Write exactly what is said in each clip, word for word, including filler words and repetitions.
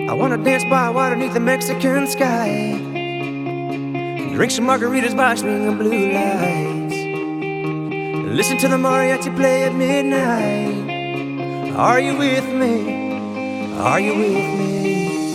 I wanna dance by water beneath the Mexican sky, drink some margaritas by swinging blue lights, listen to the mariachi play at midnight. Are you with me? Are you with me?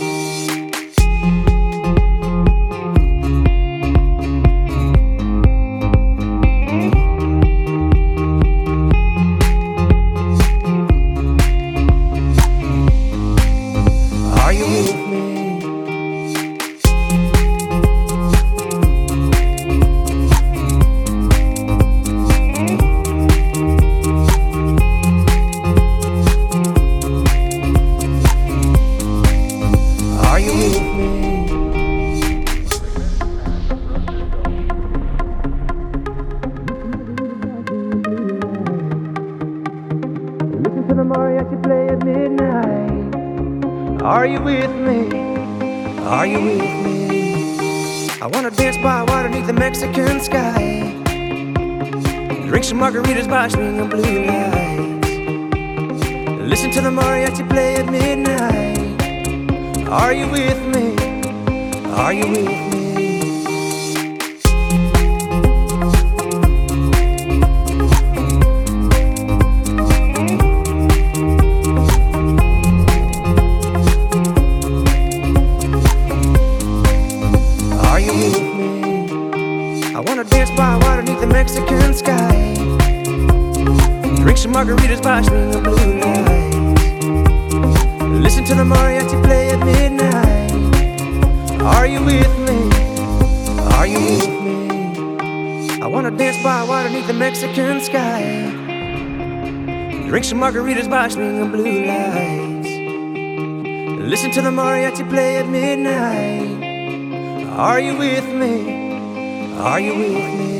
Listen to the mariachi play at midnight. Are you with me? Are you with me? I wanna dance by water beneath the Mexican sky, drink some margaritas by swinging blue lights, listen to the mariachi play at midnight. Are you with me? Are you with me? I wanna dance by water beneath the Mexican sky, drink some margaritas by swinging blue lights, listen to the mariachi play at midnight. Are you with me? Are you with me? I wanna dance by water beneath the Mexican sky, drink some margaritas by swinging blue lights, listen to the mariachi play at midnight. Are you with me? Are you with me?